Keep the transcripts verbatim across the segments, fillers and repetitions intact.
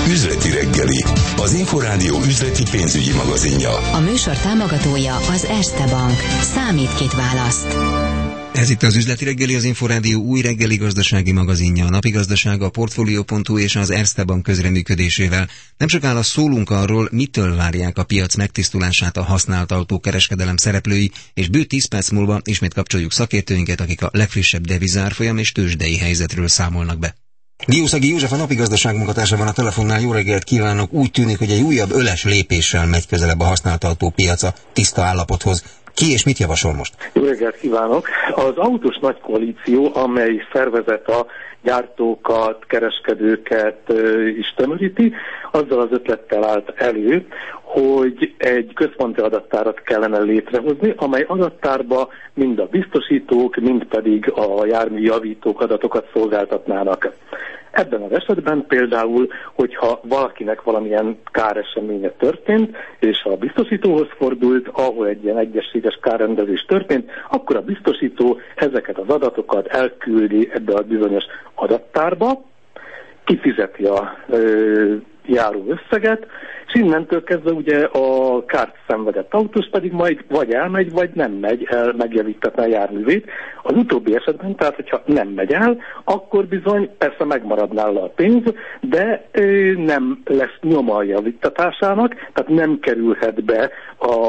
Üzleti reggeli, az Inforádió üzleti pénzügyi magazinja. A műsor támogatója az Erste Bank. Számít, kit választ. Ez itt az Üzleti reggeli, az Inforádió új reggeli gazdasági magazinja, a napi gazdasága, a Portfolio pont hu és az Erste Bank közreműködésével. Nem sokára szólunk arról, mitől várják a piac megtisztulását a használt autókereskedelem szereplői, és bő tíz perc múlva ismét kapcsoljuk szakértőinket, akik a legfrissebb devizárfolyam és tőzsdei helyzetről számolnak be. Diószegi József, a napi gazdaság munkatársa van a telefonnál. Jó reggelt kívánok! Úgy tűnik, hogy egy újabb öles lépéssel megy közelebb a használt autópiaca tiszta állapothoz. Ki és mit javasol most? Jó reggelt kívánok! Az autós nagy koalíció, amely szervezet a gyártókat, kereskedőket is tömöríti, azzal az ötlettel állt elő, hogy egy központi adattárat kellene létrehozni, amely adattárba mind a biztosítók, mind pedig a járműjavítók adatokat szolgáltatnának. Ebben az esetben például, hogyha valakinek valamilyen káreseménye történt, és a biztosítóhoz fordult, ahol egy ilyen egyességes kárrendezés történt, akkor a biztosító ezeket az adatokat elküldi ebbe a bizonyos adattárba, kifizeti a ö, járó összeget, és innentől kezdve ugye a kárt szenvedett autós pedig majd vagy elmegy, vagy nem megy el megjavítatni a járművét. Az utóbbi esetben, tehát hogyha nem megy el, akkor bizony persze megmarad nála a pénz, de ö, nem lesz nyoma a javítatásának, tehát nem kerülhet be a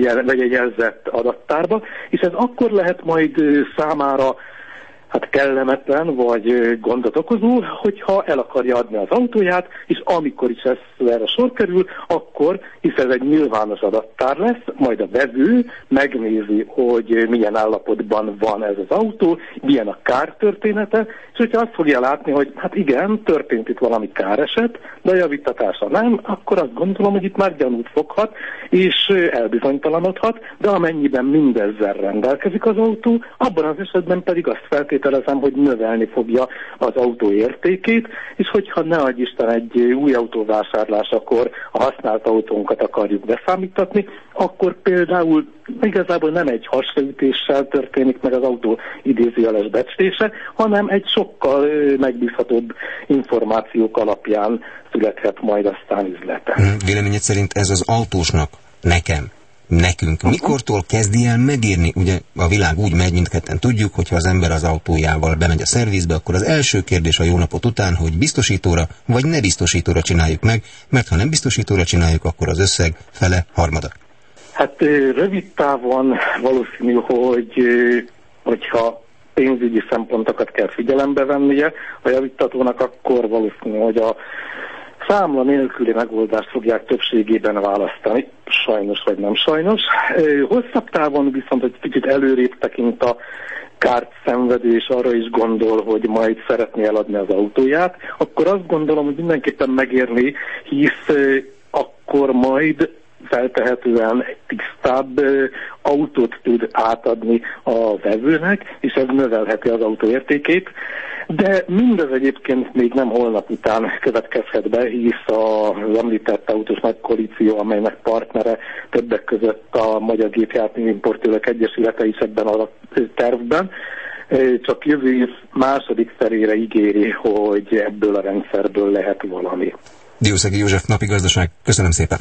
jelzett adattárba, és ez akkor lehet majd ö, számára hát kellemetlen vagy gondot okozó, hogyha el akarja adni az autóját, és amikor is ez erre sor kerül, akkor, hisz ez egy nyilvános adattár lesz, majd a vevő megnézi, hogy milyen állapotban van ez az autó, milyen a kártörténete, és hogyha azt fogja látni, hogy hát igen, történt itt valami káreset, de a javítatása nem, akkor azt gondolom, hogy itt már gyanút foghat, és elbizonytalanodhat, de amennyiben mindezzel rendelkezik az autó, abban az esetben pedig azt feltételezem, hogy növelni fogja az autó értékét, és hogyha ne adj Isten egy új autóvásárlásakor a használt autónkat akarjuk beszámítatni, akkor például igazából nem egy hasraütéssel történik meg az autó idézőjeles becslése, hanem egy sokkal megbízhatóbb információk alapján születhet majd aztán üzlete. Véleményed szerint ez az autósnak, nekem, nekünk mikortól kezdi el megérni? Ugye a világ úgy megy, mindketten tudjuk, hogyha az ember az autójával bemegy a szervizbe, akkor az első kérdés a jó napot után, hogy biztosítóra vagy ne biztosítóra csináljuk meg, mert ha nem biztosítóra csináljuk, akkor az összeg fele harmada. Hát rövid távon valószínű, hogy hogyha pénzügyi szempontokat kell figyelembe vennie a javítatónak, akkor valószínű, hogy a számla nélküli megoldást fogják többségében választani, sajnos vagy nem sajnos. Hosszabb távon viszont egy kicsit előrébb tekint a kárt szenvedő, és arra is gondol, hogy majd szeretné eladni az autóját, akkor azt gondolom, hogy mindenképpen megérni, hisz akkor majd feltehetően egy tisztább autót tud átadni a vevőnek, és ez növelheti az autó értékét. De mindez egyébként még nem holnap után következhet be, hisz az említett autós nagy koalíció, amelynek partnere többek között a Magyar Gépjármű Importőrök Egyesülete is ebben a tervben, csak jövő év második felére ígéri, hogy ebből a rendszerből lehet valami. Diószegi József, napi gazdaság. Köszönöm szépen!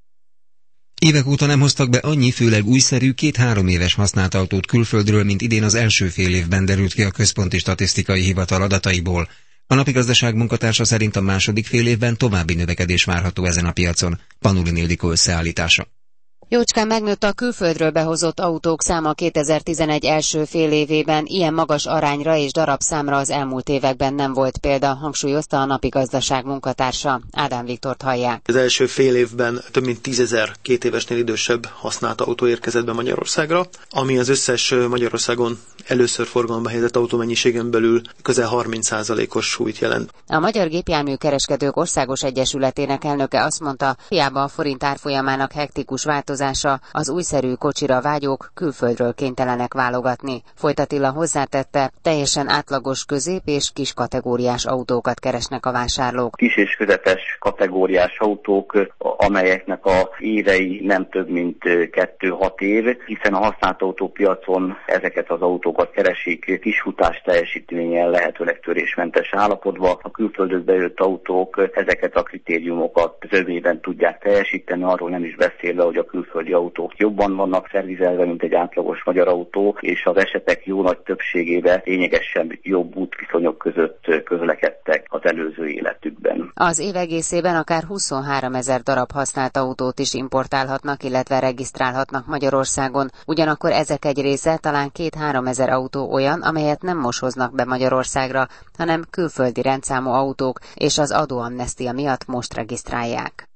Évek óta nem hoztak be annyi, főleg újszerű, két-három éves használt autót külföldről, mint idén az első fél évben derült ki a Központi Statisztikai Hivatal adataiból. A napi gazdaság munkatársa szerint a második fél évben további növekedés várható ezen a piacon. Panulin Ildikó összeállítása. Jócskán megnőtt a külföldről behozott autók száma kétezer-tizenegy első fél évében, ilyen magas arányra és darabszámra az elmúlt években nem volt példa, hangsúlyozta a napi gazdaság munkatársa. Ádám Viktort hallják. Az első fél évben több mint tízezer két évesnél idősebb használt autó érkezett be Magyarországra, ami az összes Magyarországon először forgalomba helyezett autómennyiségen belül közel harminc százalékos súlyt jelent. A Magyar Gépjármű Kereskedők Országos Egyesületének elnöke azt mondta, hiába a forint árfolyamának hektikus változás korlátozása, az újszerű kocsira vágyók külföldről kénytelenek válogatni. Folyt Attila hozzátette, teljesen átlagos közép- és kis kategóriás autókat keresnek a vásárlók. Kis és közepes kategóriás autók, amelyeknek a évei nem több mint kettő-hat év, hiszen a használt autópiacon ezeket az autókat keresik kisfutás teljesítményen, lehetőleg törésmentes állapotban. A külföldről bejött autók ezeket a kritériumokat zömében tudják teljesíteni, arról nem is beszélve, hogy a külföldi autók jobban vannak szervizelve, mint egy átlagos magyar autó, és az esetek jó nagy többségében lényegesen jobb útviszonyok között közlekedtek az előző életükben. Az év egészében akár huszonháromezer darab használt autót is importálhatnak, illetve regisztrálhatnak Magyarországon. Ugyanakkor ezek egy része, talán két-háromezer autó olyan, amelyet nem most hoznak be Magyarországra, hanem külföldi rendszámú autók, és az adóamnestia miatt most regisztrálják.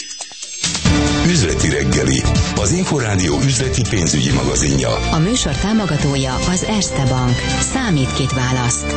Üzleti reggeli, az Inforádió üzleti pénzügyi magazinja. A műsor támogatója az Erste Bank. Számít, kit választ.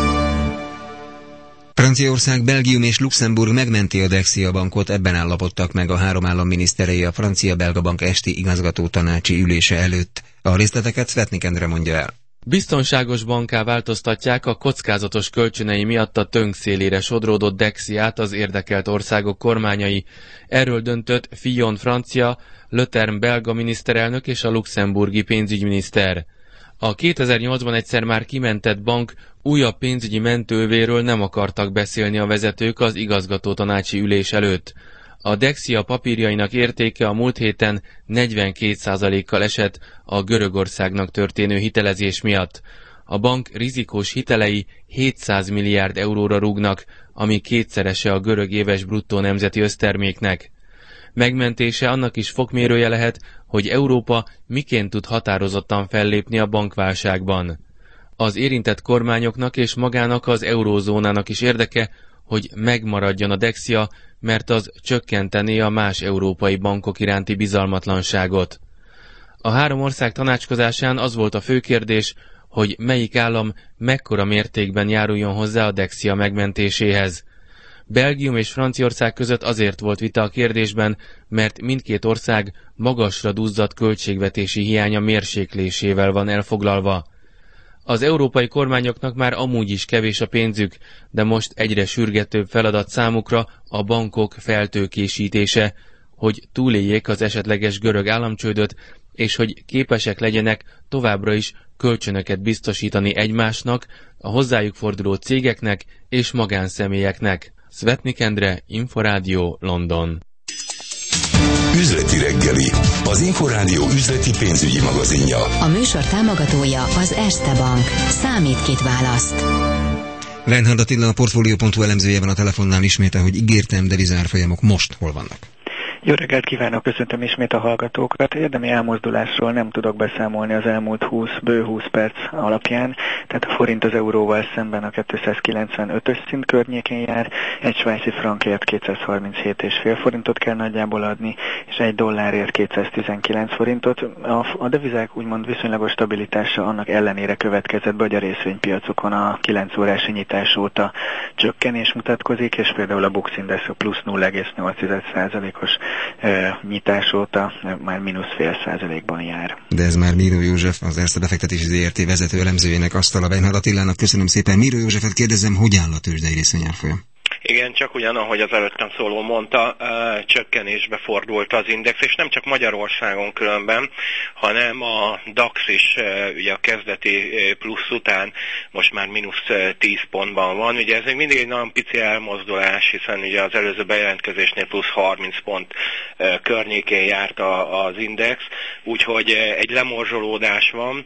Franciaország, Belgium és Luxemburg megmenti a Dexia bankot, ebben állapodtak meg a három állam miniszterei a francia-belga bank esti igazgató tanácsi ülése előtt. A részleteket Svetnik Endre mondja el. Biztonságos banká változtatják a kockázatos kölcsönei miatt a tönk szélére sodródott Dexiát az érdekelt országok kormányai. Erről döntött Fillon francia, Le Terme belga miniszterelnök és a luxemburgi pénzügyminiszter. A kétezer-nyolcban egyszer már kimentett bank újabb pénzügyi mentővéről nem akartak beszélni a vezetők az igazgatótanácsi ülés előtt. A Dexia papírjainak értéke a múlt héten negyvenkét százalékkal esett a Görögországnak történő hitelezés miatt. A bank rizikós hitelei hétszáz milliárd euróra rúgnak, ami kétszerese a görög éves bruttó nemzeti összterméknek. Megmentése annak is fokmérője lehet, hogy Európa miként tud határozottan fellépni a bankválságban. Az érintett kormányoknak és magának az eurózónának is érdeke, hogy megmaradjon a Dexia, mert az csökkentené a más európai bankok iránti bizalmatlanságot. A három ország tanácskozásán az volt a fő kérdés, hogy melyik állam mekkora mértékben járuljon hozzá a Dexia megmentéséhez. Belgium és Franciaország között azért volt vita a kérdésben, mert mindkét ország magasra duzzadt költségvetési hiánya mérséklésével van elfoglalva. Az európai kormányoknak már amúgy is kevés a pénzük, de most egyre sürgetőbb feladat számukra a bankok feltőkésítése, hogy túléljék az esetleges görög államcsődöt, és hogy képesek legyenek továbbra is kölcsönöket biztosítani egymásnak, a hozzájuk forduló cégeknek és magánszemélyeknek. Svetnik Endre, Inforádió, London. Üzleti reggeli, az Inforádió üzleti pénzügyi magazinja. A műsor támogatója az Erste Bank. Számít, kit választ. Reinhard Attila, a Portfolio pont hu elemzője van a telefonnál, ismét, ahogy ígértem, devizárfolyamok most hol vannak? Jó reggelt kívánok, köszöntöm ismét a hallgatókat. Érdemi elmozdulásról nem tudok beszámolni az elmúlt húsz, bő húsz perc alapján, tehát a forint az euróval szemben a kétszázkilencvenötös szint környékén jár, egy svájci frankért kétszázharminchét egész öt forintot kell nagyjából adni, és egy dollárért kétszáztizenkilenc forintot. A, a devizák úgymond viszonylagos stabilitása annak ellenére következett be, hogy a részvénypiacokon a kilenc órási nyitás óta csökkenés mutatkozik, és például a Bux Index a plusz nulla egész nyolc százalékos nyitás óta már mínusz fél százalékban jár. De ez már Miró József, az Erste befektetési zé er té vezető elemzőjének asztala. Reinhard Attilának köszönöm szépen. Miró Józsefet kérdezem, hogy áll a tőzsdei részvényárfolyam? Igen, csak ugyan, ahogy az előttem szóló mondta, uh, csökkenésbe fordult az index, és nem csak Magyarországon különben, hanem a DAX is uh, ugye a kezdeti uh, plusz után most már mínusz uh, tíz pontban van. Ugye ez még mindig egy nagyon pici elmozdulás, hiszen ugye az előző bejelentkezésnél plusz harminc pont uh, környékén járt a, az index, úgyhogy uh, egy lemorzsolódás van.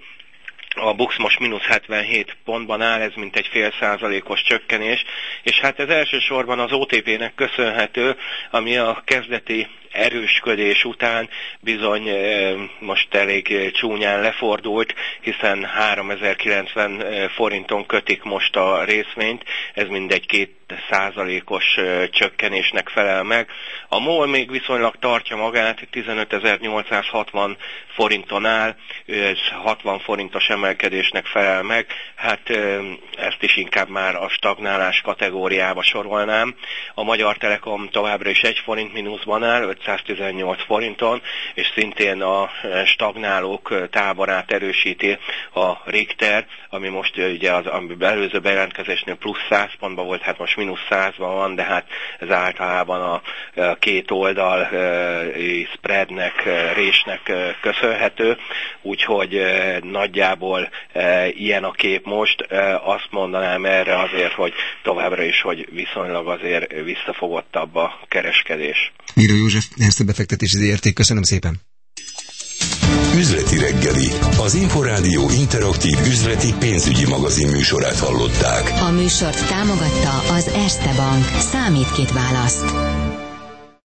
A Bux most mínusz hetvenhét pontban áll, ez mint egy fél százalékos csökkenés, és hát ez elsősorban az o té pé-nek köszönhető, ami a kezdeti erősködés után bizony most elég csúnyán lefordult, hiszen háromezer-kilencven forinton kötik most a részvényt, ez mindegy két százalékos csökkenésnek felel meg. A MOL még viszonylag tartja magát, tizenötezer-nyolcszázhatvan forinton áll, ez hatvan forintos emelkedésnek felel meg, hát ezt is inkább már a stagnálás kategóriába sorolnám. A Magyar Telekom továbbra is egy forint mínuszban áll, hatszáztizennyolc forinton, és szintén a stagnálók táborát erősíti a Richter, ami most ugye az előző bejelentkezésnél plusz száz pontban volt, hát most mínusz százban van, de hát ez általában a két oldal spreadnek, résnek köszönhető, úgyhogy nagyjából ilyen a kép most. Azt mondanám erre azért, hogy továbbra is, hogy viszonylag azért visszafogottabb a kereskedés. Miró József, Erste befektetési zé er té, köszönöm szépen. Üzleti reggeli, az Inforádió interaktív üzleti pénzügyi magazin műsorát hallották. A műsort támogatta az Erste Bank. Számít, kit választ.